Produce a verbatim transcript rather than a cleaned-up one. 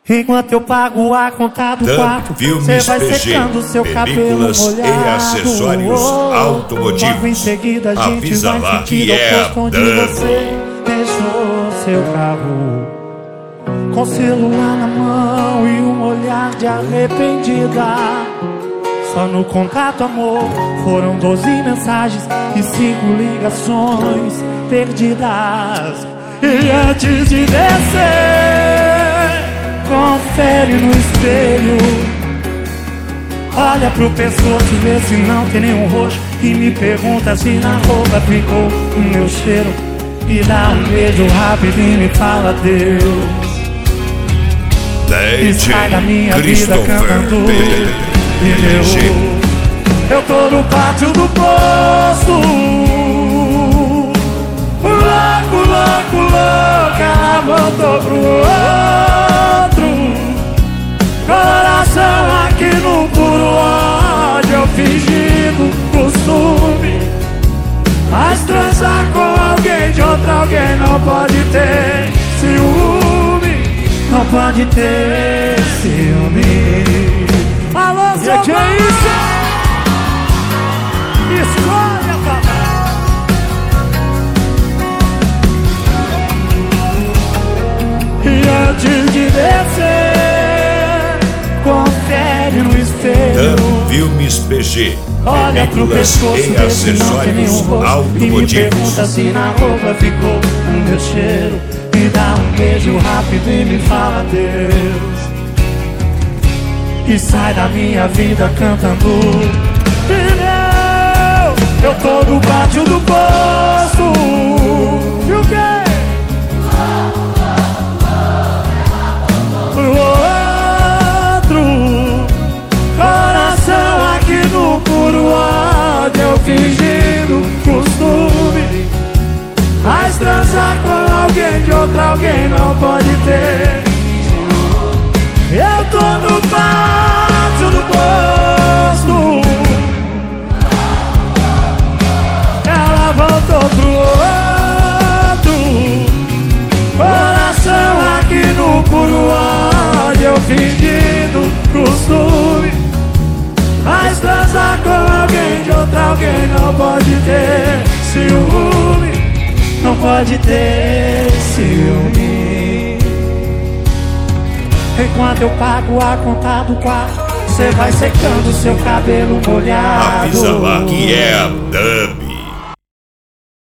Enquanto eu pago a conta do quarto, você vai secando seu cabelo molhado. E acessórios automotivos. Logo em seguida a gente Avisa vai lá sentir que o é posto onde Dano. você deixou seu carro, com o celular na mão e um olhar de arrependida. Só no contato, amor, foram doze mensagens e cinco ligações perdidas. E antes de descer, confere no espelho, olha pro pescoço, vê se não tem nenhum roxo, e me pergunta se na roupa ficou o meu cheiro. E dá um beijo rápido e me fala Deus. E sai da minha vida cantando. E eu, eu tô no pátio do posto, louco, louco, louco, ela voltou pro outro. Coração aqui no puro ódio, eu fingindo costume. Mas transar com alguém de outro alguém não pode ter ciúme. Não pode ter ciúme. Alô, seu que é isso? Escolha, papai. E antes de descer, confere no espelho. Dano Filmes P G. Olha pro pescoço, e vê se não tem nenhum rosto, e me pergunta se na roupa ficou o meu cheiro. Me dá um beijo rápido e me fala Deus. E sai da minha vida cantando. Pneu, eu tô no pátio do posto. E o quê? Pro outro. Coração aqui no puro ódio, eu fingindo costume. Mas transar com alguém de outro alguém não pode ter. Eu tô no pátio do posto, ela voltou pro outro. Coração aqui no puro ódio, eu fingindo costume. Mas transar com alguém de outro alguém não pode ter ciúme. Não pode ter ciúme. Enquanto eu pago a conta do quarto, você vai secando seu cabelo molhado. Avisa lá que é Dano.